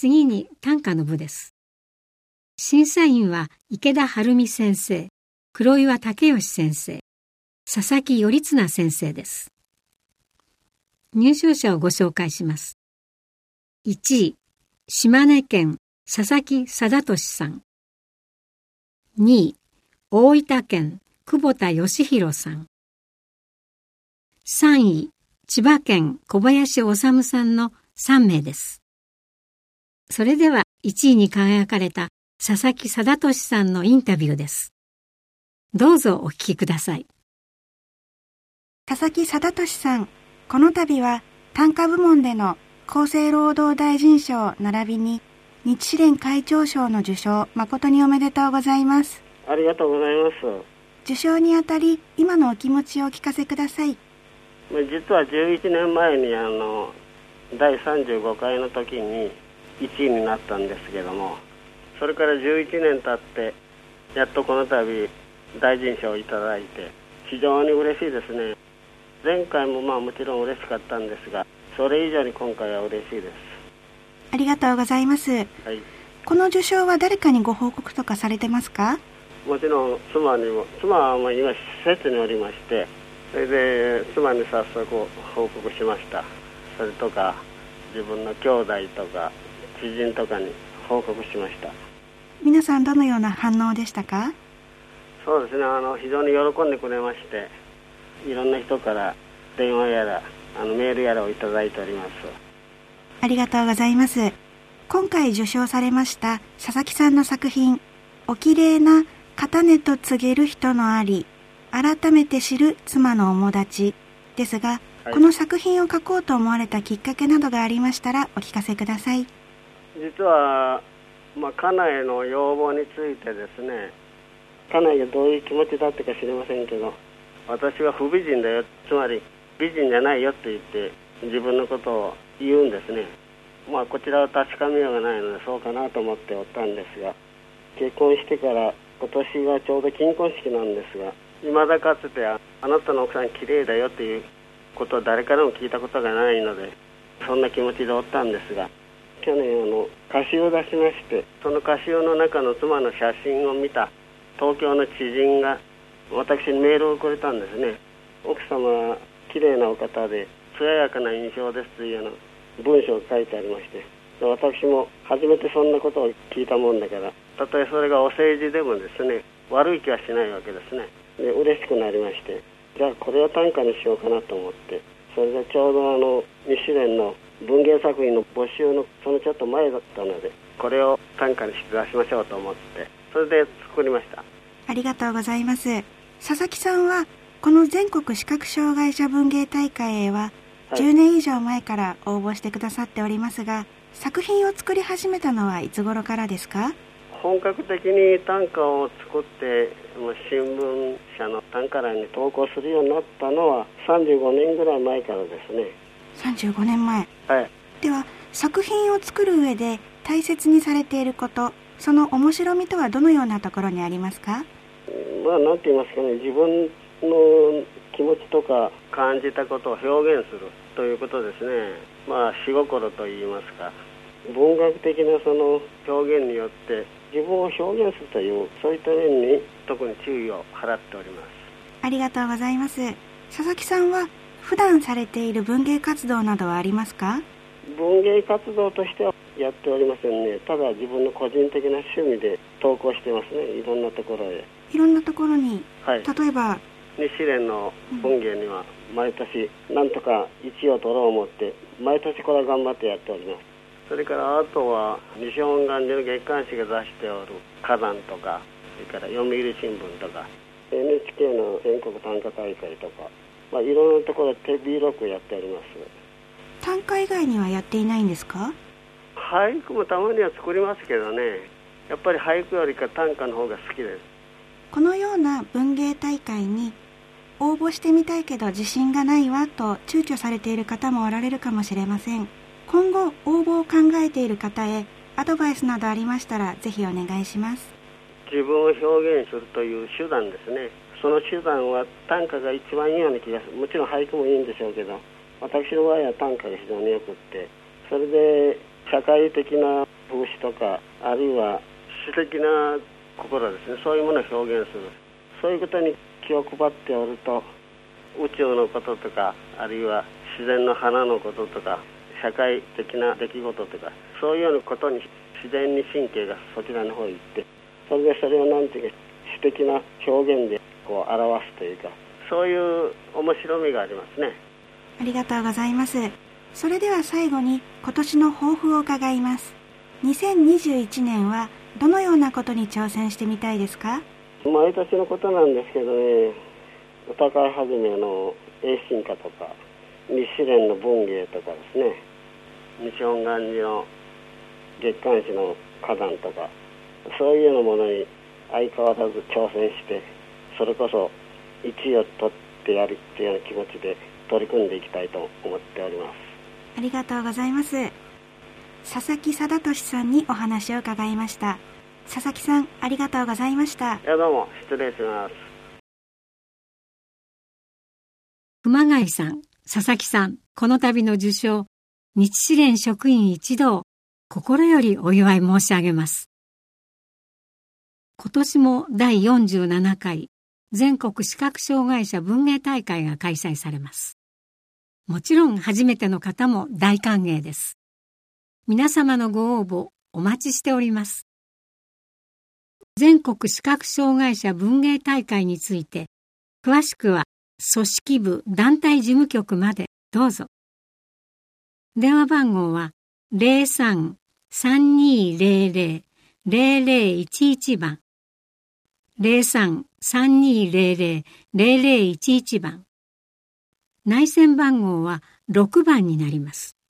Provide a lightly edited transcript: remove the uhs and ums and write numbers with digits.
次に短歌の部です。審査員は池田晴美先生、黒岩武義先生、佐々木頼綱先生です。入賞者をご紹介します。1位、島根県佐々木貞俊さん。2位、大分県久保田義弘さん。3位、千葉県小林修さんの3名です。それでは1位に輝かれた佐々木貞俊さんのインタビューです。どうぞお聞きください。 佐々木貞俊さん、この度は短歌部門での厚生労働大臣賞並びに日支連会長賞の受賞、誠におめでとうございます。 ありがとうございます。 受賞にあたり、今のお気持ちをお聞かせください。 実は11年前に第35回の時に1位になったんですけども、それから11年経ってやっとこの度大臣賞をいただいて非常に嬉しいですね。前回ももちろん嬉しかったんですが、それ以上に今回は嬉しいです。 ありがとうございます、はい、この受賞は誰かにご報告とかされてますか？ もちろん妻は今施設におりまして、それで妻に早速報告しました。それとか自分の兄弟とか知人とかに報告しました。 皆さんどのような反応でしたか？ そうですね、非常に喜んでくれまして、いろんな人から電話やらメールやらをいただいております。 ありがとうございます。今回受賞されました佐々木さんの作品、おきれいな片根と告げる人のあり、改めて知る妻の面立ちですが、はい、この作品を書こうと思われたきっかけなどがありましたらお聞かせください。 実は、家内の要望についてですね、家内がどういう気持ちだったか知りませんけど、私は不美人だよ、つまり美人じゃないよって言って自分のことを言うんですね。こちらは確かめようがないのでそうかなと思っておったんですが、結婚してから今年がちょうど金婚式なんですが、未だかつてあなたの奥さん綺麗だよということを誰からも聞いたことがないので、そんな気持ちでおったんですが、去年歌集を出しまして、その歌集の中の妻の写真を見た東京の知人が私にメールをくれたんですね。奥様は綺麗なお方で艶やかな印象ですというような文章が書いてありまして、私も初めてそんなことを聞いたもんだから、たとえそれがお世辞でもですね、悪い気はしないわけですね。で嬉しくなりまして、じゃあこれを短歌にしようかなと思って、それでちょうど日支連の文芸作品の募集のそのちょっと前だったので、これを短歌にして出しましょうと思って、それで作りました。 ありがとうございます。佐々木さんはこの全国視覚障害者文芸大会へは10年以上前から応募してくださっておりますが、作品を作り始めたのはいつ頃からですか？ 本格的に短歌を作って新聞社の短歌欄に投稿するようになったのは35年ぐらい前からですね。 35年前。 はい。 では作品を作る上で大切にされていること、その面白みとはどのようなところにありますか？ なんて言いますかね、自分の気持ちとか感じたことを表現するということですね。詩心と言いますか、文学的なその表現によって自分を表現するという、そういった面に特に注意を払っております。 ありがとうございます。佐々木さんは普段されている文芸活動などはありますか？ 文芸活動としてはやっておりませんね。ただ自分の個人的な趣味で投稿してますね。いろんなところへ。 いろんなところに、 はい、 例えば日支連の文芸には毎年なんとか1位を取ろう思って毎年これは頑張ってやっております。それからあとは西本願寺の月刊誌が出しておる花壇とか、それから読売新聞とか NHK の全国短歌大会とか、いろんなところで手広くやっております。 短歌以外にはやっていないんですか？ 俳句もたまには作りますけどね、やっぱり俳句よりか短歌の方が好きです。 このような文芸大会に応募してみたいけど自信がないわと躊躇されている方もおられるかもしれません。今後応募を考えている方へアドバイスなどありましたらぜひお願いします。 自分を表現するという手段ですね。その手段は短歌が一番いいような気がする。もちろん俳句もいいんでしょうけど、私の場合は短歌が非常によくって、それで社会的な風刺とか、あるいは詩的な心ですね、そういうものを表現する。そういうことに気を配っておると、宇宙のこととか、あるいは自然の花のこととか、社会的な出来事とか、そういうようなことに自然に神経がそちらの方に行って、それでそれをなんていうか詩的な表現でこう表すというか、そういう面白みがありますね。 ありがとうございます。それでは最後に今年の抱負を伺います。2021年はどのようなことに挑戦してみたいですか？ 毎年のことなんですけどね、歌会始めの栄進歌とか、日試練の文芸とかですね、西本願寺の月刊誌の花壇とか、そういうようなものに相変わらず挑戦して、それこそ1位を取ってやるっていうような気持ちで取り組んでいきたいと思っております。 ありがとうございます。佐々木貞俊さんにお話を伺いました。佐々木さん、ありがとうございました。 どうも失礼します。 熊谷さん、佐々木さん、この度の受賞、日試練職員一同、心よりお祝い申し上げます。今年も第47回全国視覚障害者文芸大会が開催されます。もちろん初めての方も大歓迎です。皆様のご応募お待ちしております。全国視覚障害者文芸大会について、詳しくは組織部団体事務局までどうぞ。電話番号は 03-3200-0011 番。03-3200-0011 番。内線番号は6番になります。